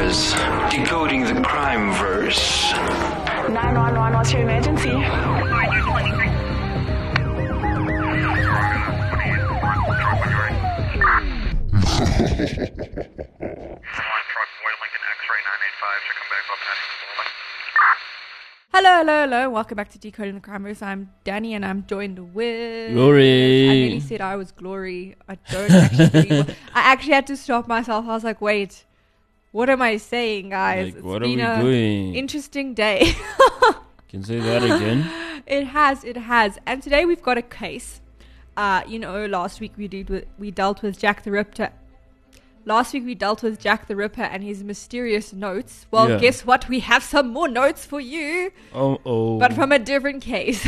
cameras, decoding the crime verse. 911, what's your emergency? Hello. Welcome back to Decoding the Crime Verse. I'm Danny and I'm joined with... Glory. I nearly said I was Glory. I don't actually believe it. I actually had to stop myself. I was like, wait, what am I saying, guys? Like, what are we doing? Interesting day. Can say that again? It has. And today we've got a case. Last week we dealt with Jack the Ripper. Last week we dealt with Jack the Ripper and his mysterious notes. Well, Yeah. Guess what? We have some more notes for you. Oh. But from a different case.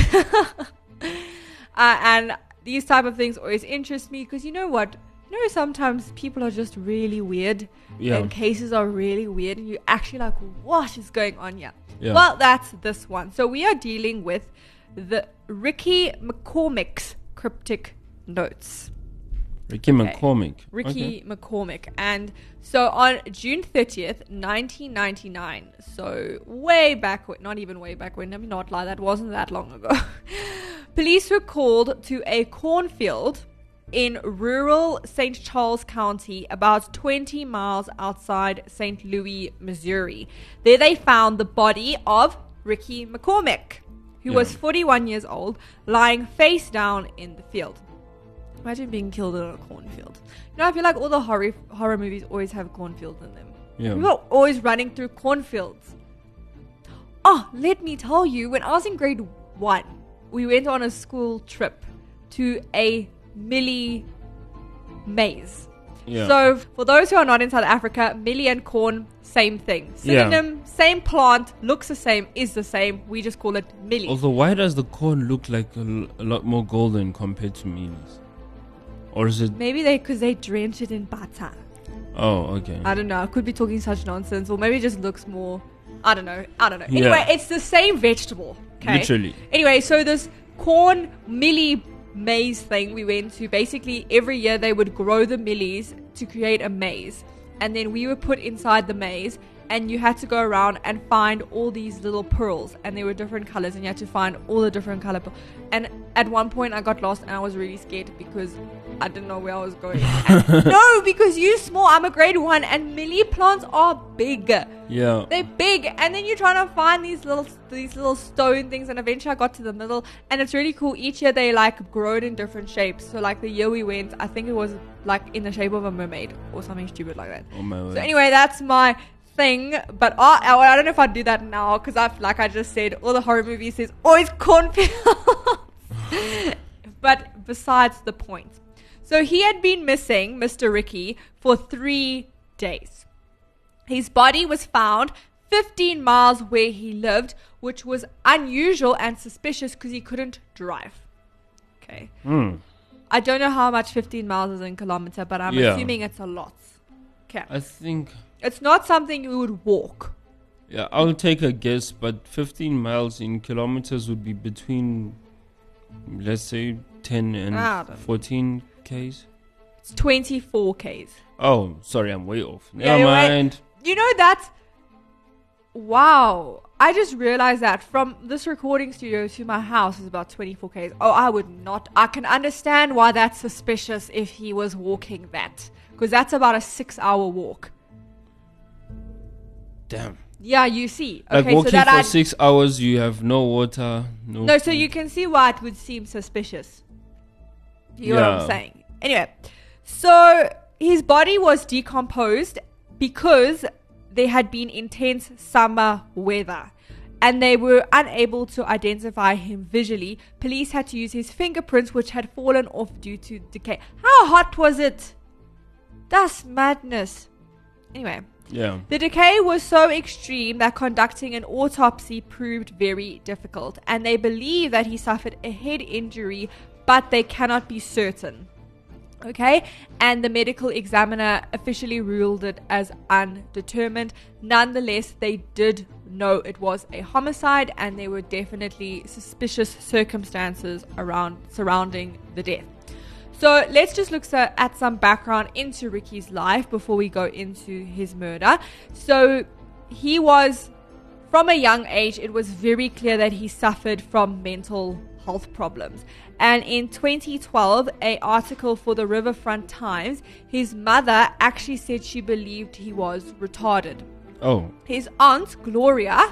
And these type of things always interest me because you know what? Sometimes people are just really weird. Yeah. And cases are really weird. And you're actually like, what is going on here? Yeah. Well, that's this one. So we are dealing with the Ricky McCormick's cryptic notes. Ricky McCormick. Ricky McCormick. And so on June 30th, 1999, so way back, not even way back when, let me not lie, that wasn't that long ago, police were called to a cornfield in rural St. Charles County, about 20 miles outside St. Louis, Missouri. There they found the body of Ricky McCormick, who was 41 years old, lying face down in the field. Imagine being killed in a cornfield. I feel like all the horror movies always have cornfields in them. Yeah. People are always running through cornfields. Oh, let me tell you, when I was in grade 1, we went on a school trip to a millie maze. Yeah. So, for those who are not in South Africa, millie and corn, same thing. Synonym, same plant, looks the same, is the same. We just call it millie. Also, why does the corn look like a lot more golden compared to mealies? Or is it... Maybe because they drench it in butter. Oh, okay. I don't know. I could be talking such nonsense. Or maybe it just looks more... I don't know. Yeah. Anyway, it's the same vegetable. Okay? Literally. Anyway, so this corn millie maze thing we went to, basically every year they would grow the millies to create a maze. And then we were put inside the maze. And you had to go around and find all these little pearls. And they were different colors. And you had to find all the different color pearls. And at one point I got lost and I was really scared because I didn't know where I was going. No, because you're small. I'm a grade 1 and millie plants are big. Yeah. They're big. And then you're trying to find these little stone things. And eventually I got to the middle. And it's really cool. Each year they like grow it in different shapes. So like the year we went, I think it was like in the shape of a mermaid or something stupid like that. Oh my word. So anyway, that's my thing, but I don't know if I'd do that now because like I just said, all the horror movies says always cornfields. But besides the point, so he had been missing, Mr. Ricky, for 3 days. His body was found 15 miles where he lived, which was unusual and suspicious because he couldn't drive. Okay. I don't know how much 15 miles is in kilometer, but I'm assuming it's a lot. Okay. I think... It's not something you would walk. Yeah, I'll take a guess, but 15 miles in kilometers would be between, let's say, 10 and 14 Ks. It's 24 Ks. Oh, sorry, I'm way off. Yeah, Never mind. You know, that's... Wow. I just realized that from this recording studio to my house is about 24 Ks. Oh, I would not... I can understand why that's suspicious if he was walking that. Because that's about a 6-hour walk. Damn. Yeah, you see. Like okay, walking so that for 6 hours, you have no water, No, so you can see why it would seem suspicious. You know what I'm saying? Anyway, so his body was decomposed because there had been intense summer weather and they were unable to identify him visually. Police had to use his fingerprints, which had fallen off due to decay. How hot was it? That's madness. Anyway. Yeah. The decay was so extreme that conducting an autopsy proved very difficult, and they believe that he suffered a head injury, but they cannot be certain. Okay? And the medical examiner officially ruled it as undetermined. Nonetheless, they did know it was a homicide, and there were definitely suspicious circumstances surrounding the death. So let's just look at some background into Ricky's life before we go into his murder. So he was, from a young age, it was very clear that he suffered from mental health problems. And in 2012, an article for the Riverfront Times, his mother actually said she believed he was retarded. Oh. His aunt, Gloria,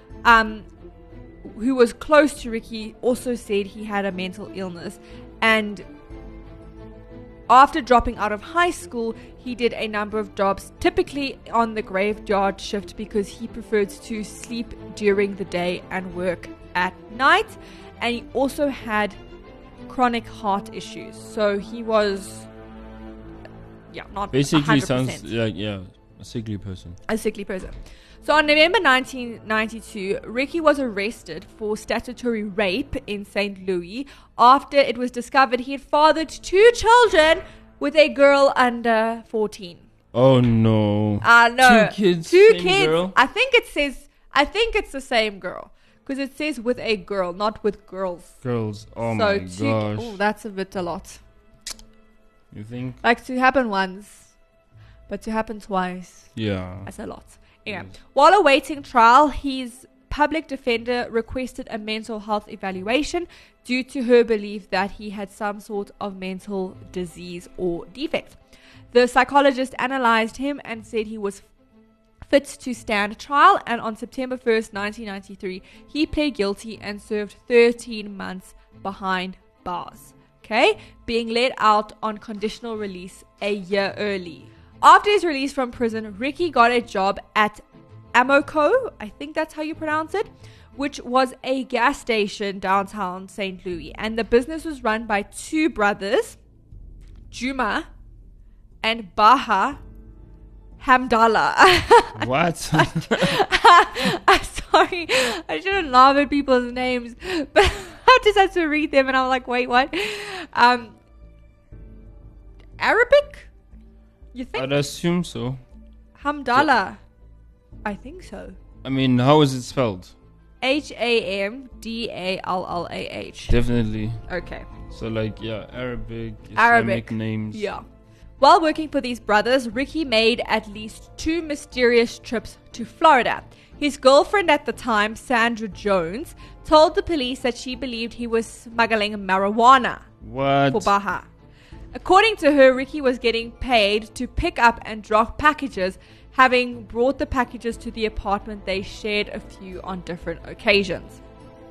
who was close to Ricky, also said he had a mental illness. And after dropping out of high school, he did a number of jobs, typically on the graveyard shift, because he preferred to sleep during the day and work at night. And he also had chronic heart issues. So he was, not basically 100%. Sounds like, a sickly person. A sickly person. So on November 1992, Ricky was arrested for statutory rape in St. Louis after it was discovered he had fathered 2 children with a girl under 14. Oh no. No. 2 kids. 2 same kids. Girl? I think it's the same girl. Because it says with a girl, not with girls. Girls. Oh so my gosh. Oh, that's a lot. You think? Like to happen once, but to happen twice. Yeah. That's a lot. Yeah. Yes. While awaiting trial, his public defender requested a mental health evaluation due to her belief that he had some sort of mental disease or defect. The psychologist analyzed him and said he was fit to stand trial, and on September 1st, 1993, he pled guilty and served 13 months behind bars. Okay? Being let out on conditional release a year early. After his release from prison, Ricky got a job at Amoco, I think that's how you pronounce it, which was a gas station downtown St. Louis. And the business was run by 2 brothers, Juma and Baha Hamdallah. What? I'm sorry. I shouldn't laugh at people's names, but I just had to read them and I'm like, wait, what? Arabic? You think? I'd assume so. Hamdallah. I think so. I mean, how is it spelled? Hamdallah. Definitely. Okay. So Arabic, Islamic names. Yeah. While working for these brothers, Ricky made at least 2 mysterious trips to Florida. His girlfriend at the time, Sandra Jones, told the police that she believed he was smuggling marijuana for Baha. According to her, Ricky was getting paid to pick up and drop packages, having brought the packages to the apartment they shared a few on different occasions.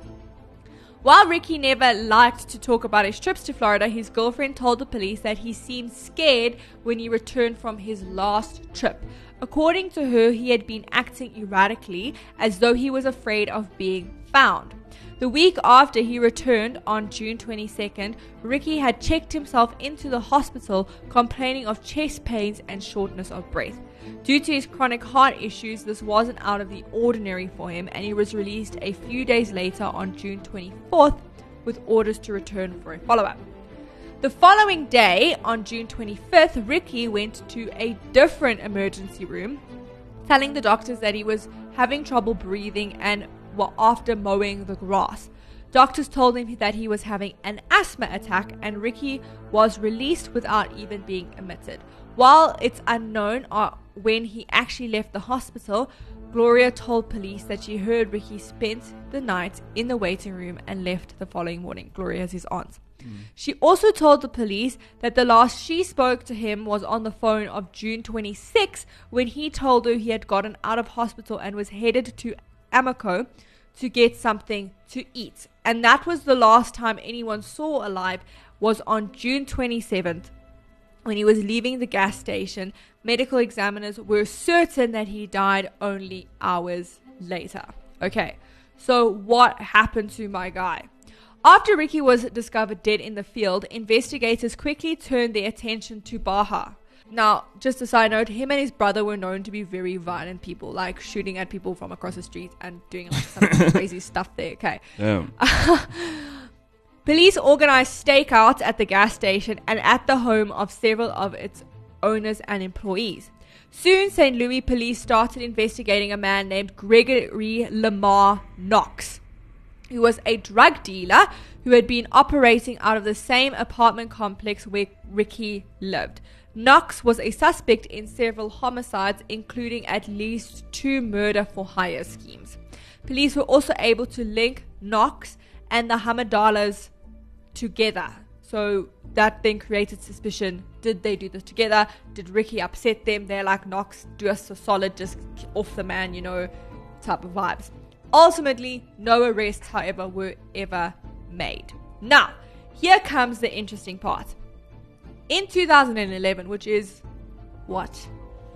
While Ricky never liked to talk about his trips to Florida, his girlfriend told the police that he seemed scared when he returned from his last trip. According to her, he had been acting erratically, as though he was afraid of being found. The week after he returned on June 22nd, Ricky had checked himself into the hospital, complaining of chest pains and shortness of breath. Due to his chronic heart issues, this wasn't out of the ordinary for him, and he was released a few days later on June 24th with orders to return for a follow-up. The following day, on June 25th, Ricky went to a different emergency room, telling the doctors that he was having trouble breathing and after mowing the grass. Doctors told him that he was having an asthma attack, and Ricky was released without even being admitted. While it's unknown when he actually left the hospital, Gloria told police that she heard Ricky spent the night in the waiting room and left the following morning. Gloria is his aunt. She also told the police that the last she spoke to him was on the phone of June 26, when he told her he had gotten out of hospital and was headed to Amoco to get something to eat. And that was the last time anyone saw alive, was on June 27th when he was leaving the gas station. Medical examiners were certain that he died only hours later. Okay, so what happened to my guy? After Ricky was discovered dead in the field, investigators quickly turned their attention to Baha. Now, just a side note, him and his brother were known to be very violent people, like shooting at people from across the street and doing some crazy stuff there. Okay. Damn. Police organized stakeouts at the gas station and at the home of several of its owners and employees. Soon, St. Louis police started investigating a man named Gregory Lamar Knox. who was a drug dealer who had been operating out of the same apartment complex where Ricky lived. Knox was a suspect in several homicides, including at least 2 murder-for-hire schemes. Police were also able to link Knox and the Hamadalas together. So that then created suspicion. Did they do this together? Did Ricky upset them? They're like, Knox, do us a solid, just off the man, type of vibes. Ultimately, no arrests, however, were ever made. Now, here comes the interesting part. In 2011, which is what?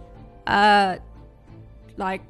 Like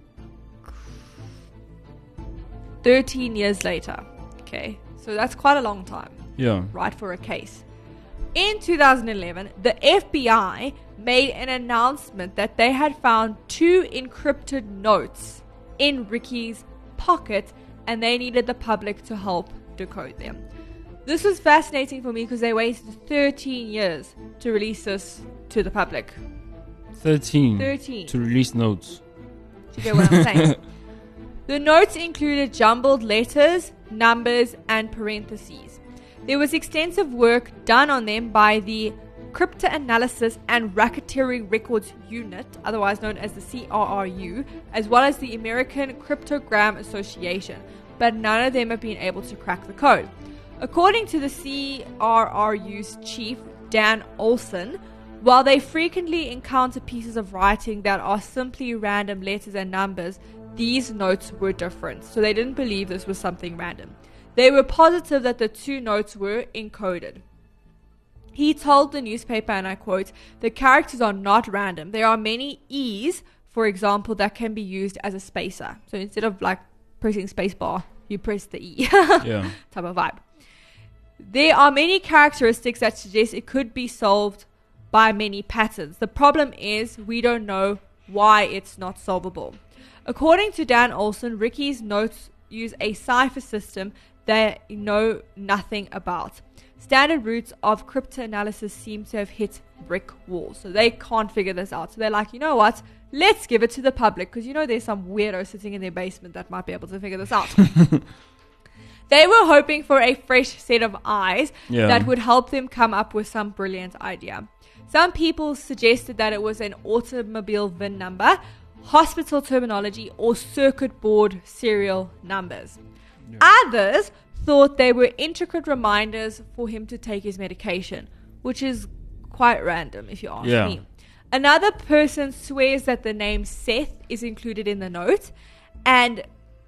13 years later. Okay, so that's quite a long time. Yeah. Right, for a case. In 2011, the FBI made an announcement that they had found 2 encrypted notes in Ricky's pocket and they needed the public to help decode them. This was fascinating for me because they waited 13 years to release this to the public. 13 to release notes. Do you get what I'm saying? The notes included jumbled letters, numbers, and parentheses. There was extensive work done on them by the Cryptanalysis and Racketeering Records Unit, otherwise known as the CRRU, as well as the American Cryptogram Association, but none of them have been able to crack the code. According to the CRRU's chief, Dan Olson, while they frequently encounter pieces of writing that are simply random letters and numbers, these notes were different, so they didn't believe this was something random. They were positive that the 2 notes were encoded. He told the newspaper, and I quote, "The characters are not random. There are many E's, for example, that can be used as a spacer." So instead of like pressing spacebar, you press the E. Yeah. Type of vibe. There are many characteristics that suggest it could be solved by many patterns. The problem is we don't know why it's not solvable. According to Dan Olson, Ricky's notes use a cipher system they know nothing about. Standard routes of cryptanalysis seem to have hit brick walls, so they can't figure this out. So they're like, you know what? Let's give it to the public, because there's some weirdo sitting in their basement that might be able to figure this out. They were hoping for a fresh set of eyes that would help them come up with some brilliant idea. Some people suggested that it was an automobile VIN number, hospital terminology, or circuit board serial numbers. Yeah. Others thought they were intricate reminders for him to take his medication, which is quite random if you ask me. Another person swears that the name Seth is included in the note, and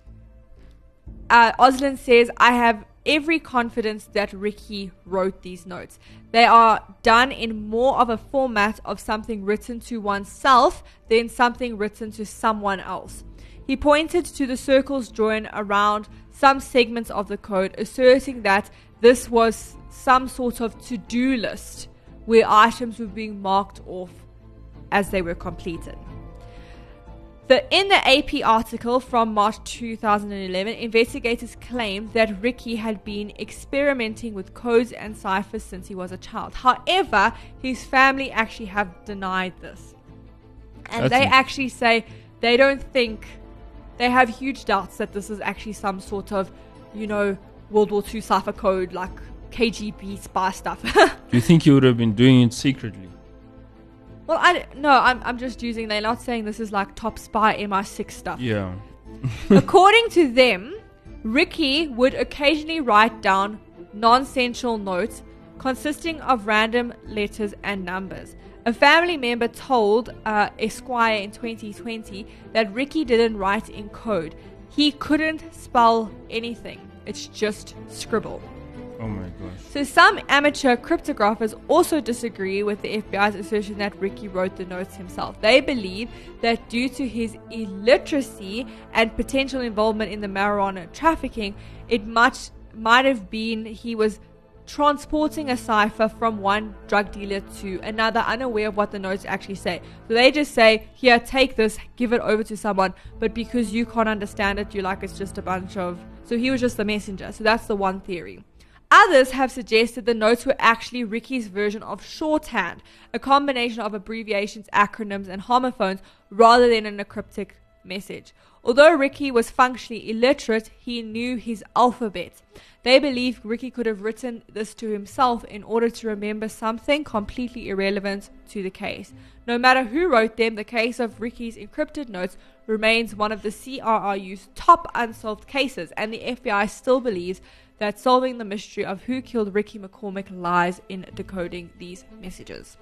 Oslin says, "I have every confidence that Ricky wrote these notes. They are done in more of a format of something written to oneself than something written to someone else." He pointed to the circles drawn around some segments of the code, asserting that this was some sort of to-do list where items were being marked off as they were completed. In the AP article from March 2011, investigators claimed that Ricky had been experimenting with codes and ciphers since he was a child. However, his family actually have denied this. And they actually say they don't think, they have huge doubts that this is actually some sort of, World War II cipher code, like KGB spy stuff. Do you think he would have been doing it secretly? Well, I'm just using, they're not saying this is like top spy MI6 stuff. Yeah. According to them, Ricky would occasionally write down nonsensical notes consisting of random letters and numbers. A family member told Esquire in 2020 that Ricky didn't write in code. He couldn't spell anything. It's just scribble. Oh my gosh. So some amateur cryptographers also disagree with the FBI's assertion that Ricky wrote the notes himself. They believe that due to his illiteracy and potential involvement in the marijuana trafficking, it might have been he was transporting a cipher from one drug dealer to another, unaware of what the notes actually say. So they just say, here, take this, give it over to someone, but because you can't understand it, you're like, it's just a bunch of... So he was just the messenger. So that's the one theory. Others have suggested the notes were actually Ricky's version of shorthand, a combination of abbreviations, acronyms, and homophones, rather than an encryptic message. Although Ricky was functionally illiterate, he knew his alphabet. They believe Ricky could have written this to himself in order to remember something completely irrelevant to the case. No matter who wrote them, the case of Ricky's encrypted notes remains one of the CRRU's top unsolved cases, and the FBI still believes that solving the mystery of who killed Ricky McCormick lies in decoding these messages.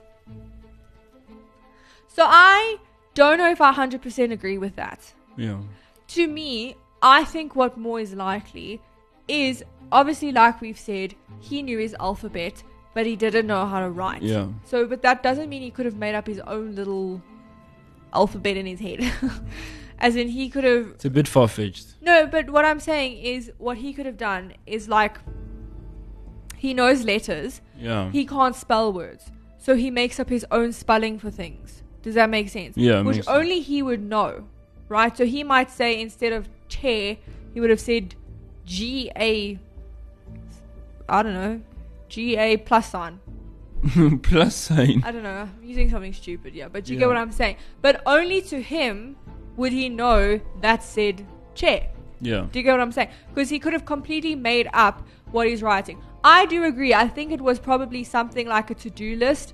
So I don't know if I 100% agree with that. Yeah. To me, I think what more is likely is, obviously, like we've said, he knew his alphabet, but he didn't know how to write. Yeah. So, but that doesn't mean he could have made up his own little alphabet in his head. As in, he could have... It's a bit far-fetched. No, but what I'm saying is, what he could have done is, like, he knows letters. Yeah. He can't spell words. So he makes up his own spelling for things. Does that make sense? Yeah, Which makes only he would know, right? So he might say, instead of chair, he would have said G-A... I don't know. G-A plus sign. Plus sign. I don't know. I'm using something stupid, yeah. But you Yeah. get what I'm saying. But only to him would he know that said chair. Yeah. Do you get what I'm saying? Because he could have completely made up what he's writing. I do agree. I think it was probably something like a to-do list.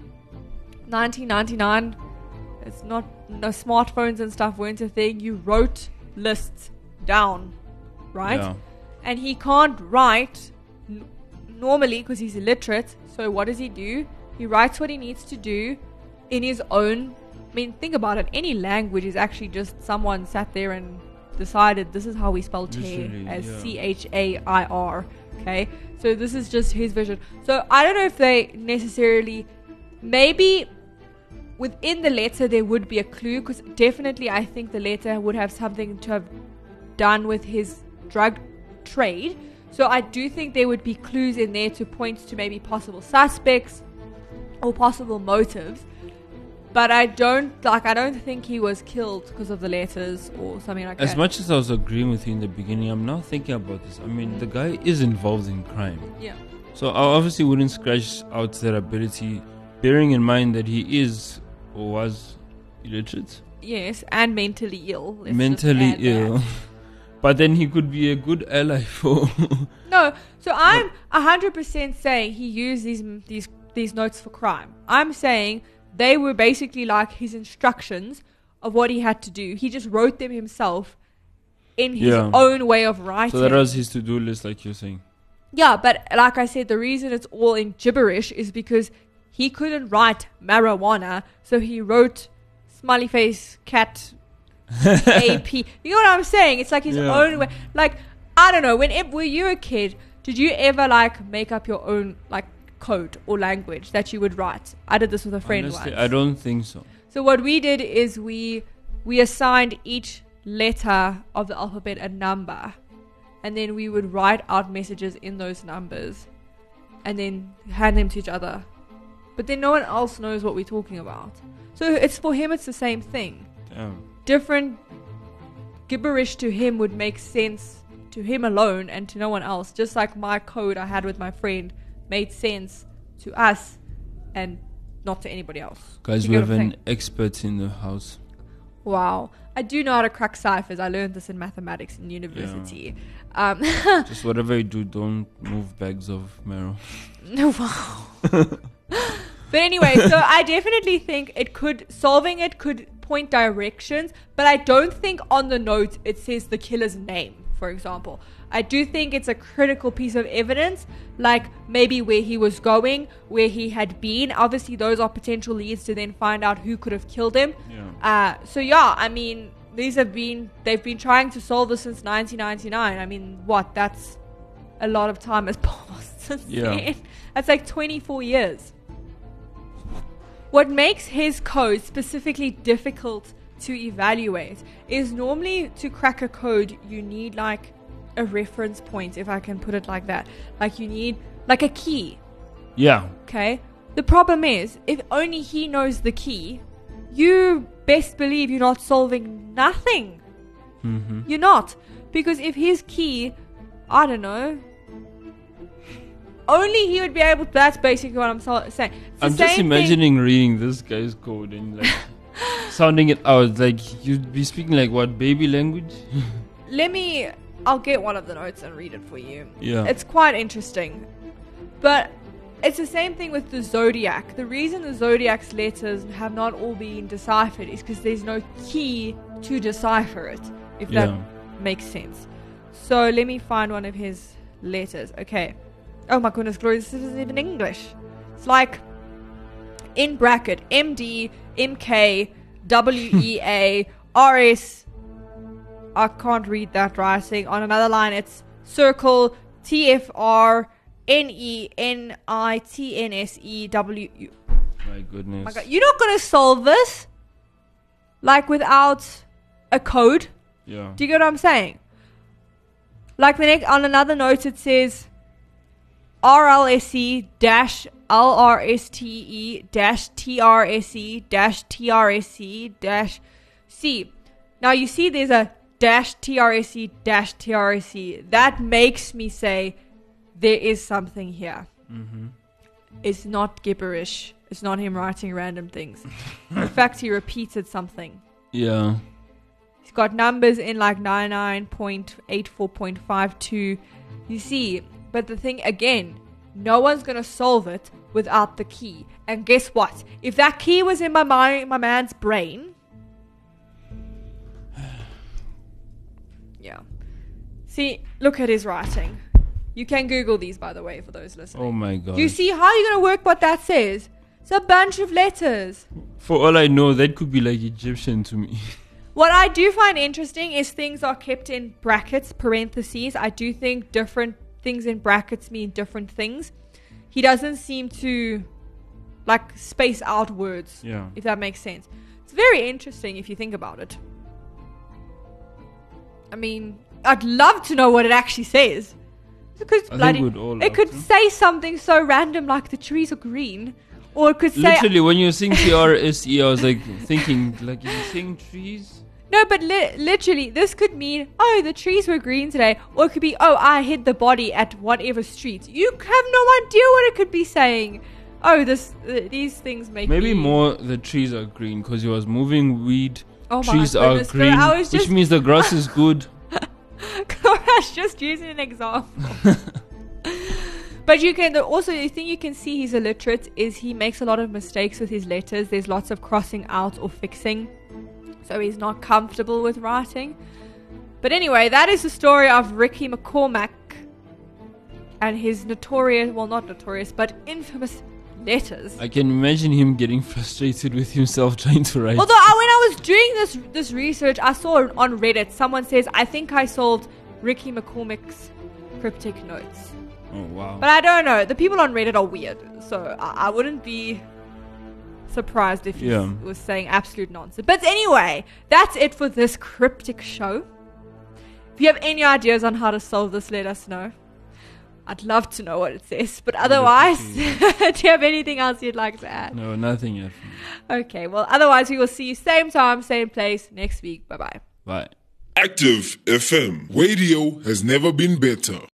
1999. It's not... No smartphones and stuff weren't a thing. You wrote lists down. Right? Yeah. And he can't write... normally, because he's illiterate. So what does he do? He writes what he needs to do in his own... I mean, think about it. Any language is actually just someone sat there and decided this is how we spell chair, Literally, as yeah. CHAIR. Okay? So this is just his vision. So I don't know if they necessarily... Maybe within the letter there would be a clue, because definitely I think the letter would have something to have done with his drug trade. So I do think there would be clues in there to point to maybe possible suspects or possible motives. But I don't think he was killed because of the letters or something like that. As much as I was agreeing with you in the beginning, I'm now thinking about this. I mean, the guy is involved in crime. Yeah. So I obviously wouldn't scratch out that ability, bearing in mind that he is or was illiterate. Yes, and mentally ill. Let's Mentally just add ill. that. But then he could be a good ally for... No, so I'm 100% saying he used these notes for crime. I'm saying they were basically like his instructions of what he had to do. He just wrote them himself in his own way of writing. So that was his to-do list, like you're saying. Yeah, but like I said, the reason it's all in gibberish is because he couldn't write marijuana, so he wrote smiley face cat AP. You know what I'm saying? It's like his own way. Like, I don't know, were you a kid, did you ever like make up your own like code or language that you would write? I did this with a friend Honestly, once. I don't think so. So what we did is we assigned each letter of the alphabet a number, and then we would write out messages in those numbers and then hand them to each other. But then no one else knows what we're talking about. So it's for him, it's the same thing. Damn. Different gibberish to him would make sense to him alone and to no one else. Just like my code I had with my friend made sense to us and not to anybody else. Guys, we have an expert in the house. Wow. I do know how to crack ciphers. I learned this in mathematics in university. Just whatever you do, don't move bags of marrow. Wow. But anyway, so I definitely think solving it could point directions, but I don't think on the note it says the killer's name, for example. I do think it's a critical piece of evidence, like maybe where he was going, where he had been. Obviously, those are potential leads to then find out who could have killed him. Yeah. So yeah, I mean, they've been trying to solve this since 1999. I mean, that's a lot of time has passed since then. That's like 24 years. What makes his code specifically difficult to evaluate is normally to crack a code, you need like a reference point, if I can put it like that. Like you need like a key. Yeah. Okay? The problem is, if only he knows the key, you best believe you're not solving nothing. Mm-hmm. You're not. Because if his key, I don't know, only he would be able to, that's basically what I'm saying. I'm just imagining reading this guy's code and like sounding it out. Like, you'd be speaking like what, baby language? I'll get one of the notes and read it for you. Yeah. It's quite interesting. But it's the same thing with the zodiac. The reason the zodiac's letters have not all been deciphered is because there's no key to decipher it, if that makes sense. So let me find one of his letters. Okay. Oh my goodness, Glory, this isn't even English. It's like, in bracket, MD, MK, WEA, RS. I can't read that writing. On another line, it's circle, TFR, NENITNSEW. My goodness. My God, you're not going to solve this, like, without a code? Yeah. Do you get what I'm saying? Like, on another note, it says RLSE-LRSTE-TRSE-TRSE-C. Now, you see there's a -TRSE-TRSE. That makes me say there is something here. Mm-hmm. It's not gibberish. It's not him writing random things. In fact, he repeated something. Yeah. He's got numbers in like 99.84.52. You see, but the thing again, no one's going to solve it without the key. And guess what? If that key was in my man's brain... Yeah. See, look at his writing. You can Google these, by the way, for those listening. Oh my God. You see, how are you going to work what that says? It's a bunch of letters. For all I know, that could be like Egyptian to me. What I do find interesting is things are kept in brackets, parentheses. I do think different things in brackets mean different things. He doesn't seem to, like, space out words, if that makes sense. It's very interesting if you think about it. I mean, I'd love to know what it actually says. Because it could say something so random like the trees are green. Or it could say... Literally, when you were saying TRSE, I was like thinking, like, is he saying trees? No, but literally, this could mean, oh, the trees were green today. Or it could be, oh, I hid the body at whatever street. You have no idea what it could be saying. Oh, these things make Maybe more the trees are green because he was moving weed. Oh trees my are green, which means the grass is good. Cora's just using an example. But you can also, the thing you can see he's illiterate is he makes a lot of mistakes with his letters. There's lots of crossing out or fixing. So he's not comfortable with writing. But anyway, that is the story of Ricky McCormack and his notorious, well, not notorious, but infamous letters. I can imagine him getting frustrated with himself trying to write. Although when I was doing this research, I saw on Reddit someone says, I think I solved Ricky McCormack's cryptic notes. Oh, wow. But I don't know. The people on Reddit are weird. So I wouldn't be surprised if he was saying absolute nonsense. But anyway, that's it for this cryptic show. If you have any ideas on how to solve this, let us know. I'd love to know what it says. But otherwise, do you have anything else you'd like to add? No, nothing yet. Okay, well, otherwise we will see you same time, same place next week. Bye-bye. Bye. Active FM. Radio has never been better.